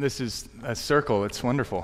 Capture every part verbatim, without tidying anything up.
This is a circle. It's wonderful.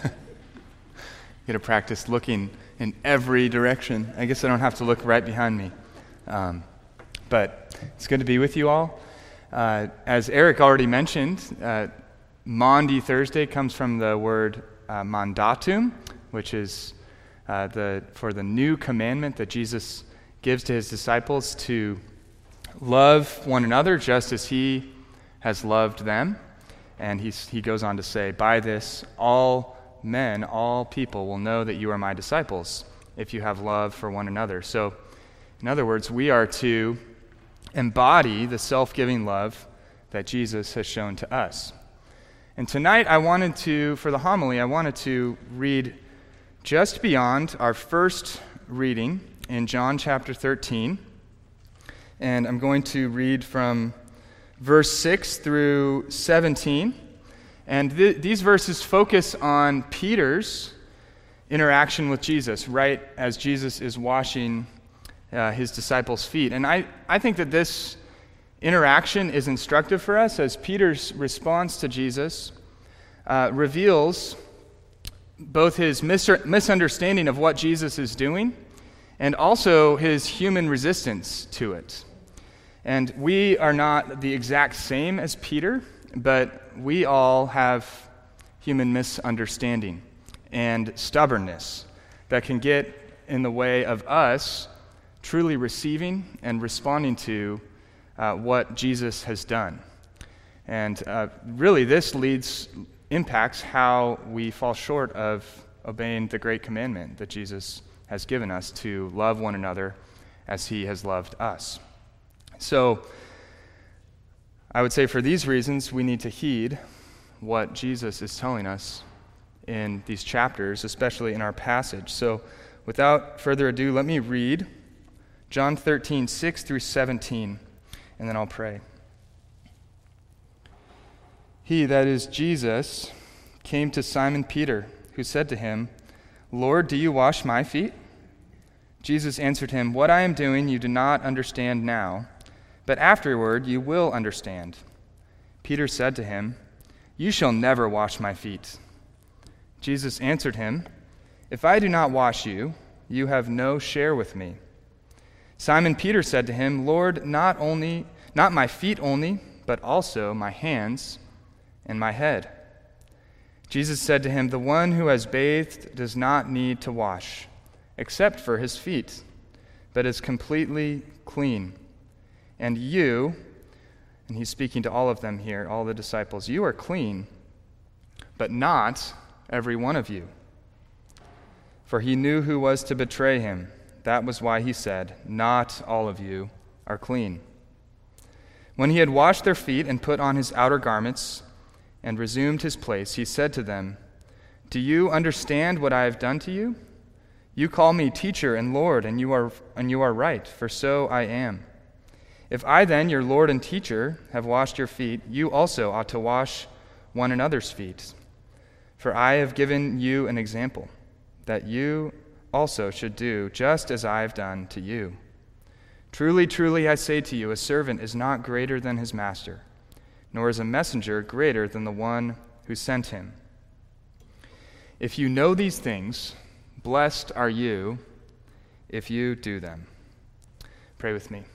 Get to practice looking in every direction. I guess I don't have to look right behind me. Um, but it's good to be with you all. Uh, as Eric already mentioned, uh, Maundy Thursday comes from the word uh, mandatum, which is uh, the for the new commandment that Jesus gives to his disciples to love one another just as he has loved them. And he's, he goes on to say, by this, all men, all people will know that you are my disciples if you have love for one another. So, in other words, we are to embody the self-giving love that Jesus has shown to us. And tonight I wanted to, for the homily, I wanted to read just beyond our first reading in John chapter thirteen. And I'm going to read from verse six through seventeen. And th- these verses focus on Peter's interaction with Jesus, right as Jesus is washing uh, his disciples' feet. And I, I think that this interaction is instructive for us, as Peter's response to Jesus uh, reveals both his mis- misunderstanding of what Jesus is doing and also his human resistance to it. And we are not the exact same as Peter, but we all have human misunderstanding and stubbornness that can get in the way of us truly receiving and responding to uh, what Jesus has done. And uh, really this leads, impacts how we fall short of obeying the great commandment that Jesus has given us to love one another as he has loved us. So, I would say for these reasons, we need to heed what Jesus is telling us in these chapters, especially in our passage. So, without further ado, let me read John thirteen, six through seventeen, and then I'll pray. He, that is Jesus, came to Simon Peter, who said to him, Lord, do you wash my feet? Jesus answered him, What I am doing you do not understand now, but afterward you will understand. Peter said to him, You shall never wash my feet. Jesus answered him, If I do not wash you, you have no share with me. Simon Peter said to him, Lord, not only, not my feet only, but also my hands and my head. Jesus said to him, The one who has bathed does not need to wash, except for his feet, but is completely clean. And you, and he's speaking to all of them here, all the disciples, you are clean, but not every one of you. For he knew who was to betray him. That was why he said, Not all of you are clean. When he had washed their feet and put on his outer garments and resumed his place, he said to them, Do you understand what I have done to you? You call me teacher and Lord, and you are and you are right, for so I am. If I then, your Lord and teacher, have washed your feet, you also ought to wash one another's feet. For I have given you an example, that you also should do just as I have done to you. Truly, truly, I say to you, a servant is not greater than his master, nor is a messenger greater than the one who sent him. If you know these things, blessed are you if you do them. Pray with me.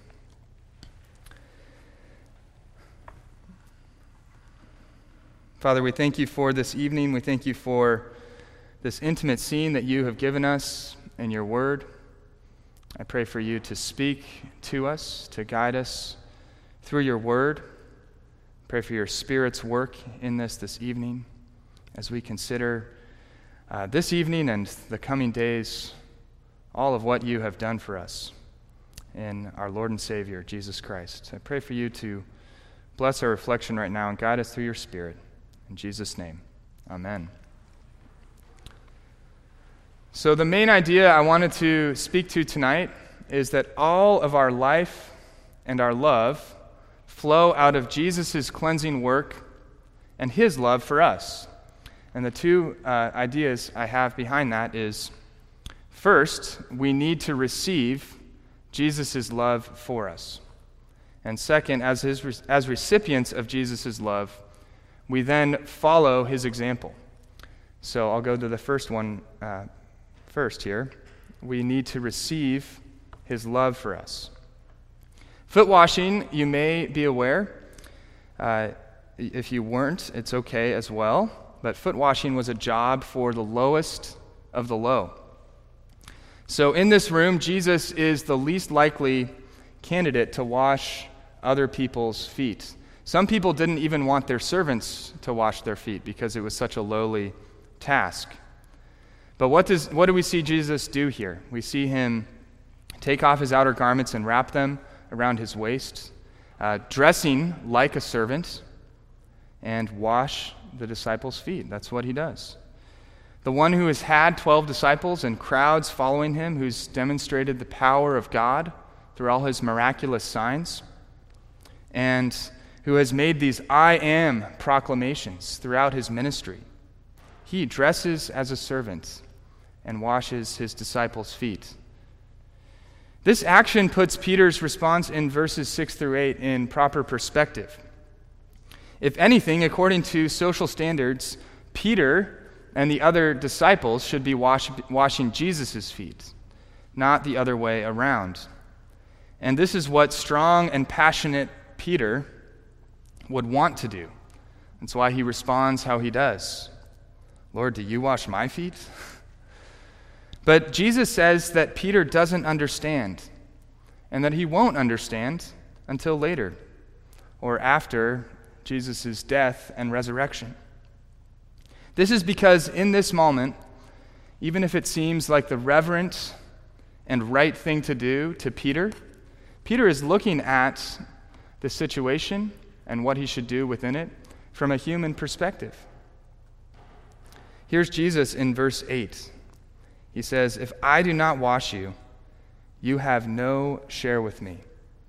Father, we thank you for this evening. We thank you for this intimate scene that you have given us in your word. I pray for you to speak to us, to guide us through your word. Pray for your Spirit's work in this this evening as we consider uh, this evening and the coming days all of what you have done for us in our Lord and Savior, Jesus Christ. I pray for you to bless our reflection right now and guide us through your Spirit. In Jesus' name, amen. So the main idea I wanted to speak to tonight is that all of our life and our love flow out of Jesus' cleansing work and his love for us. And the two uh, ideas I have behind that is, first, we need to receive Jesus' love for us. And second, as his as recipients of Jesus' love, we then follow his example. So I'll go to the first one uh, first here. We need to receive his love for us. Foot washing, you may be aware. Uh, if you weren't, it's okay as well. But foot washing was a job for the lowest of the low. So in this room, Jesus is the least likely candidate to wash other people's feet. Some people didn't even want their servants to wash their feet because it was such a lowly task. But what does what do we see Jesus do here? We see him take off his outer garments and wrap them around his waist, uh, dressing like a servant, and wash the disciples' feet. That's what he does. The one who has had twelve disciples and crowds following him, who's demonstrated the power of God through all his miraculous signs, and who has made these I am proclamations throughout his ministry. He dresses as a servant and washes his disciples' feet. This action puts Peter's response in verses six through eight in proper perspective. If anything, according to social standards, Peter and the other disciples should be wash, washing Jesus' feet, not the other way around. And this is what strong and passionate Peter would want to do. That's why he responds how he does. Lord, do you wash my feet? But Jesus says that Peter doesn't understand, and that he won't understand until later, or after Jesus' death and resurrection. This is because in this moment, even if it seems like the reverent and right thing to do to Peter, Peter is looking at the situation and what he should do within it from a human perspective. Here's Jesus in verse eight. He says, "If I do not wash you, you have no share with me."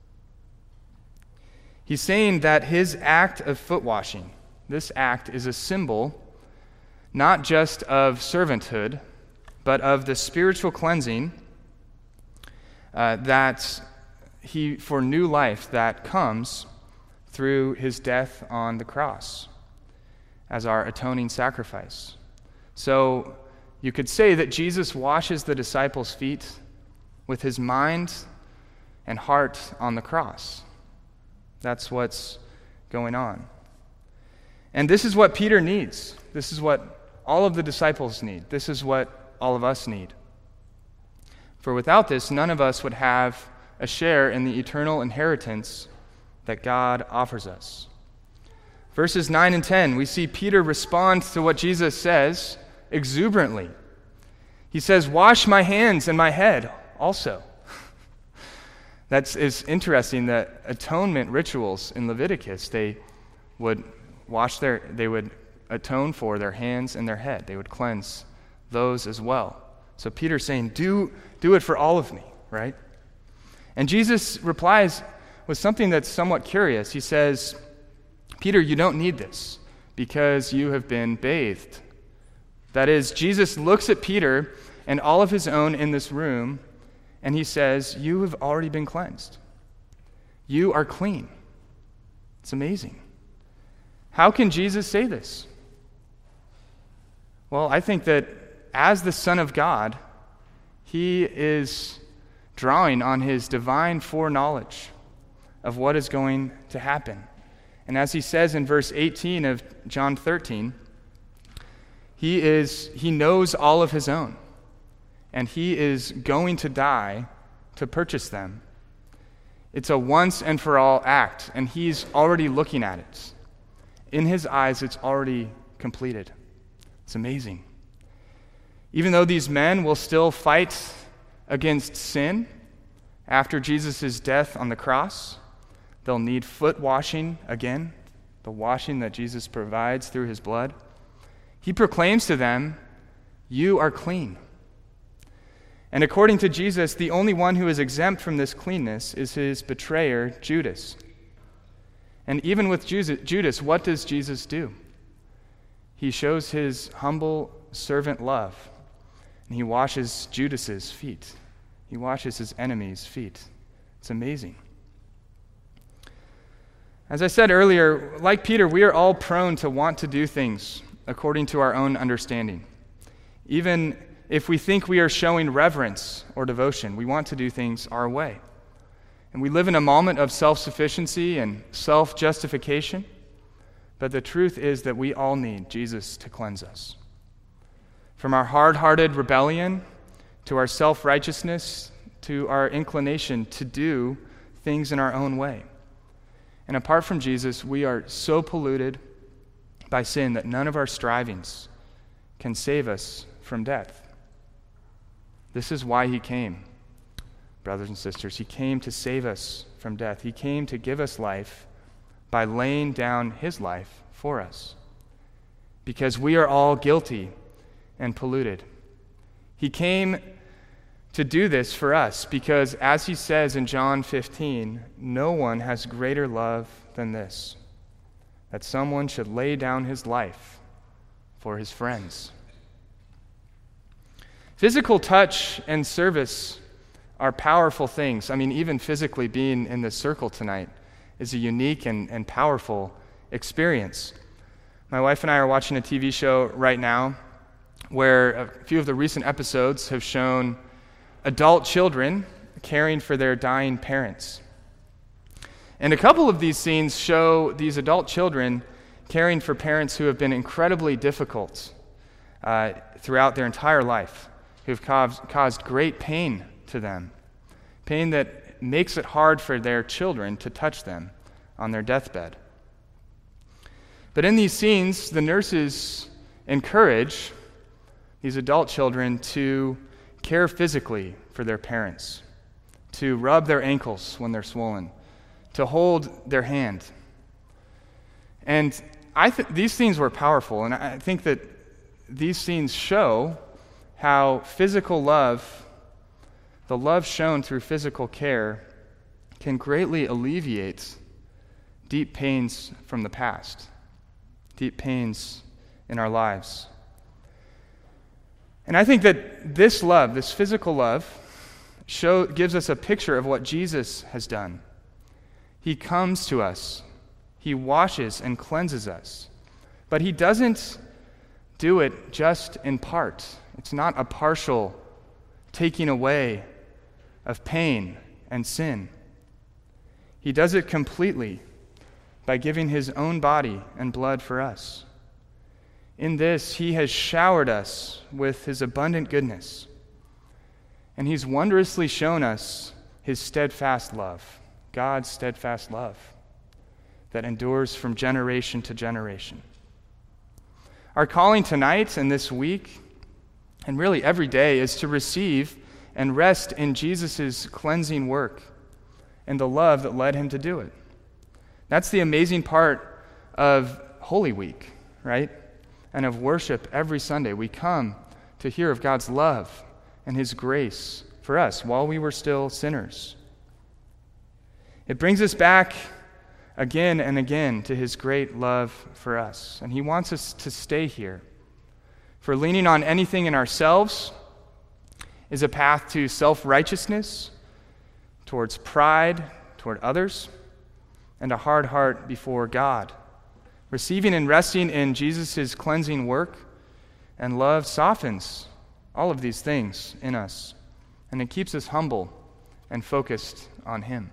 He's saying that his act of foot washing, this act is a symbol not just of servanthood, but of the spiritual cleansing uh, that he, for new life that comes through his death on the cross as our atoning sacrifice. So you could say that Jesus washes the disciples' feet with his mind and heart on the cross. That's what's going on. And this is what Peter needs. This is what all of the disciples need. This is what all of us need. For without this, none of us would have a share in the eternal inheritance that God offers us. Verses nine and ten, we see Peter respond to what Jesus says exuberantly. He says, "Wash my hands and my head also." That's is interesting that atonement rituals in Leviticus, they would wash their, they would atone for their hands and their head. They would cleanse those as well. So Peter's saying, do, do it for all of me, right? And Jesus replies with something that's somewhat curious. He says, "Peter, you don't need this because you have been bathed." That is, Jesus looks at Peter and all of his own in this room, and he says, "You have already been cleansed. You are clean." It's amazing. How can Jesus say this? Well, I think that as the Son of God, he is drawing on his divine foreknowledge of what is going to happen. And as he says in verse eighteen of John thirteen, he is he knows all of his own, and he is going to die to purchase them. It's a once and for all act, and he's already looking at it. In his eyes, it's already completed. It's amazing. Even though these men will still fight against sin after Jesus' death on the cross, they'll need foot washing again, the washing that Jesus provides through his blood. He proclaims to them, "You are clean." And according to Jesus, the only one who is exempt from this cleanness is his betrayer, Judas. And even with Judas, what does Jesus do? He shows his humble servant love, and he washes Judas's feet. He washes his enemies' feet. It's amazing. As I said earlier, like Peter, we are all prone to want to do things according to our own understanding. Even if we think we are showing reverence or devotion, we want to do things our way. And we live in a moment of self-sufficiency and self-justification, but the truth is that we all need Jesus to cleanse us. From our hard-hearted rebellion to our self-righteousness to our inclination to do things in our own way. And apart from Jesus, we are so polluted by sin that none of our strivings can save us from death. This is why he came, brothers and sisters. He came to save us from death. He came to give us life by laying down his life for us, because we are all guilty and polluted. He came to do this for us because, as he says in John fifteen, no one has greater love than this, that someone should lay down his life for his friends. Physical touch and service are powerful things. I mean, even physically being in this circle tonight is a unique and, and powerful experience. My wife and I are watching a T V show right now where a few of the recent episodes have shown adult children caring for their dying parents. And a couple of these scenes show these adult children caring for parents who have been incredibly difficult uh, throughout their entire life, who have caused, caused great pain to them, pain that makes it hard for their children to touch them on their deathbed. But in these scenes, the nurses encourage these adult children to care physically for their parents, to rub their ankles when they're swollen, to hold their hand. And I th- these scenes were powerful, and I think that these scenes show how physical love, the love shown through physical care, can greatly alleviate deep pains from the past, deep pains in our lives. And I think that this love, this physical love, show, gives us a picture of what Jesus has done. He comes to us. He washes and cleanses us. But he doesn't do it just in part. It's not a partial taking away of pain and sin. He does it completely by giving his own body and blood for us. In this, he has showered us with his abundant goodness, and he's wondrously shown us his steadfast love, God's steadfast love that endures from generation to generation. Our calling tonight and this week, and really every day, is to receive and rest in Jesus' cleansing work and the love that led him to do it. That's the amazing part of Holy Week, right? And of worship every Sunday. We come to hear of God's love and his grace for us while we were still sinners. It brings us back again and again to his great love for us. And he wants us to stay here. For leaning on anything in ourselves is a path to self-righteousness, towards pride toward others, and a hard heart before God. Receiving and resting in Jesus' cleansing work and love softens all of these things in us, and it keeps us humble and focused on him.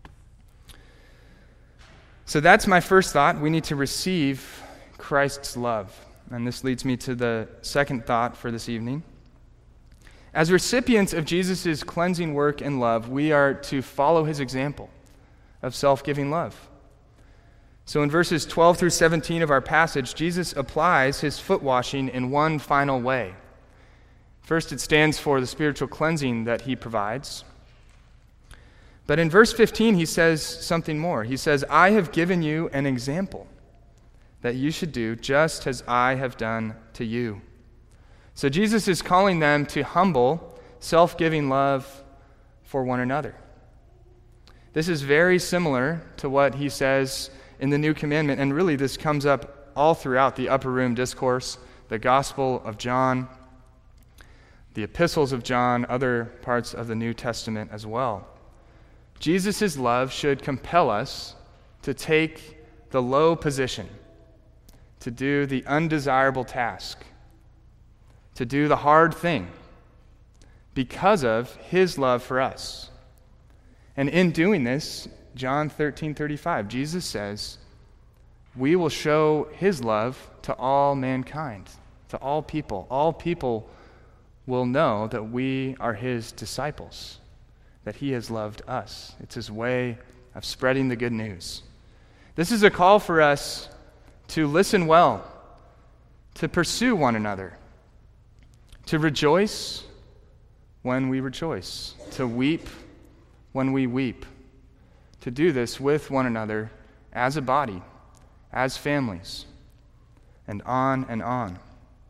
So that's my first thought. We need to receive Christ's love. And this leads me to the second thought for this evening. As recipients of Jesus' cleansing work and love, we are to follow his example of self-giving love. So in verses twelve through seventeen of our passage, Jesus applies his foot washing in one final way. First, it stands for the spiritual cleansing that he provides. But in verse fifteen, he says something more. He says, I have given you an example that you should do just as I have done to you. So Jesus is calling them to humble, self-giving love for one another. This is very similar to what he says in the New Commandment, and really this comes up all throughout the Upper Room Discourse, the Gospel of John, the epistles of John, other parts of the New Testament as well. Jesus' love should compel us to to take the low position, to do the undesirable task, to do the hard thing because of his love for us. And in doing this, John thirteen thirty-five, Jesus says, we will show his love to all mankind, to all people. All people will know that we are his disciples, that he has loved us. It's his way of spreading the good news. This is a call for us to listen well, to pursue one another, to rejoice when we rejoice, to weep when we weep, to do this with one another as a body, as families, and on and on.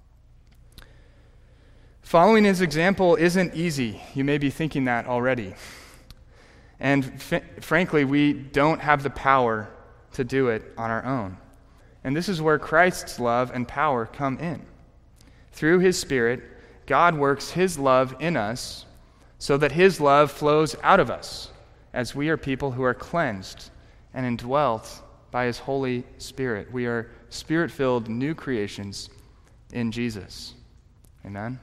Following his example isn't easy. You may be thinking that already. And f- frankly, we don't have the power to do it on our own. And this is where Christ's love and power come in. Through his Spirit, God works his love in us so that his love flows out of us as we are people who are cleansed and indwelt by his Holy Spirit. We are Spirit-filled new creations in Jesus. Amen?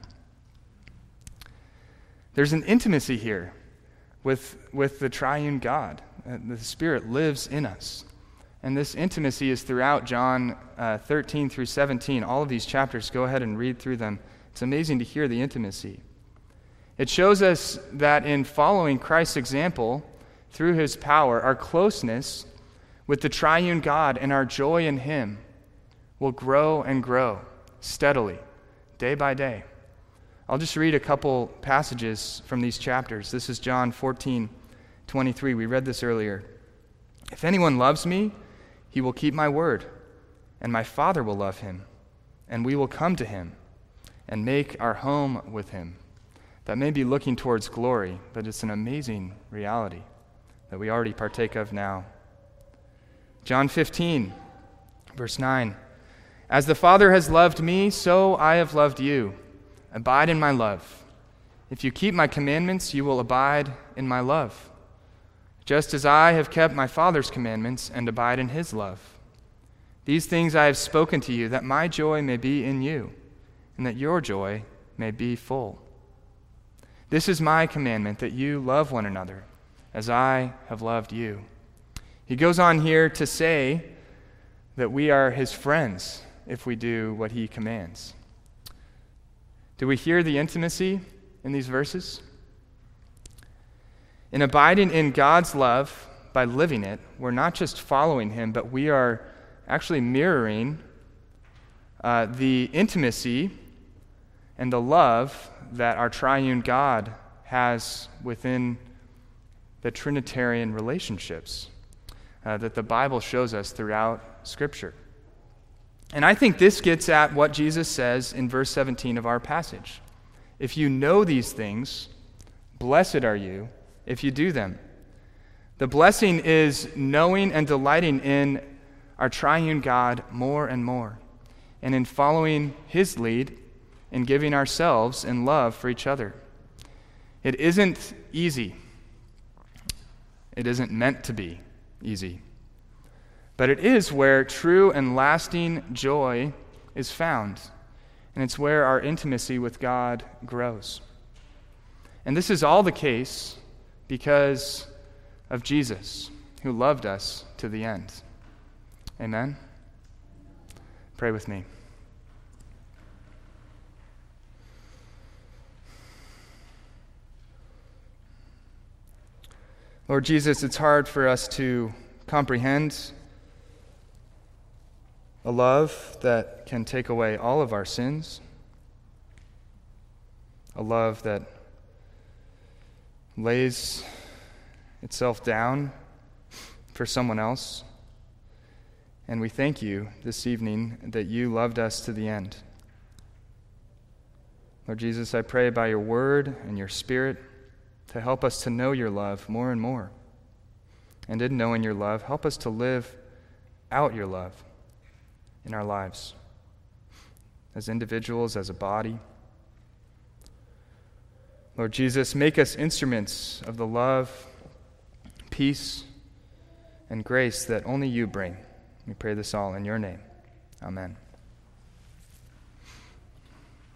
There's an intimacy here with, with the triune God. Uh, the Spirit lives in us. And this intimacy is throughout John uh, thirteen through seventeen. All of these chapters, go ahead and read through them. It's amazing to hear the intimacy. It shows us that in following Christ's example through his power, our closeness with the triune God and our joy in him will grow and grow steadily, day by day. I'll just read a couple passages from these chapters. This is John fourteen twenty-three. We read this earlier. If anyone loves me, he will keep my word, and my Father will love him, and we will come to him and make our home with him. That may be looking towards glory, but it's an amazing reality that we already partake of now. John fifteen, verse nine. As the Father has loved me, so I have loved you. Abide in my love. If you keep my commandments, you will abide in my love, just as I have kept my Father's commandments and abide in his love. These things I have spoken to you, that my joy may be in you, and that your joy may be full. This is my commandment, that you love one another, as I have loved you. He goes on here to say that we are his friends if we do what he commands. Do we hear the intimacy in these verses? In abiding in God's love by living it, we're not just following him, but we are actually mirroring uh, the intimacy and the love that our triune God has within the Trinitarian relationships uh, that the Bible shows us throughout Scripture. And I think this gets at what Jesus says in verse seventeen of our passage. If you know these things, blessed are you if you do them. The blessing is knowing and delighting in our triune God more and more, and in following his lead in giving ourselves in love for each other. It isn't easy. It isn't meant to be easy. But it is where true and lasting joy is found, and it's where our intimacy with God grows. And this is all the case because of Jesus, who loved us to the end. Amen? Pray with me. Lord Jesus, it's hard for us to comprehend a love that can take away all of our sins, a love that lays itself down for someone else. And we thank you this evening that you loved us to the end. Lord Jesus, I pray by your word and your Spirit to help us to know your love more and more. And in knowing your love, help us to live out your love in our lives, as individuals, as a body. Lord Jesus, make us instruments of the love, peace, and grace that only you bring. We pray this all in your name. Amen.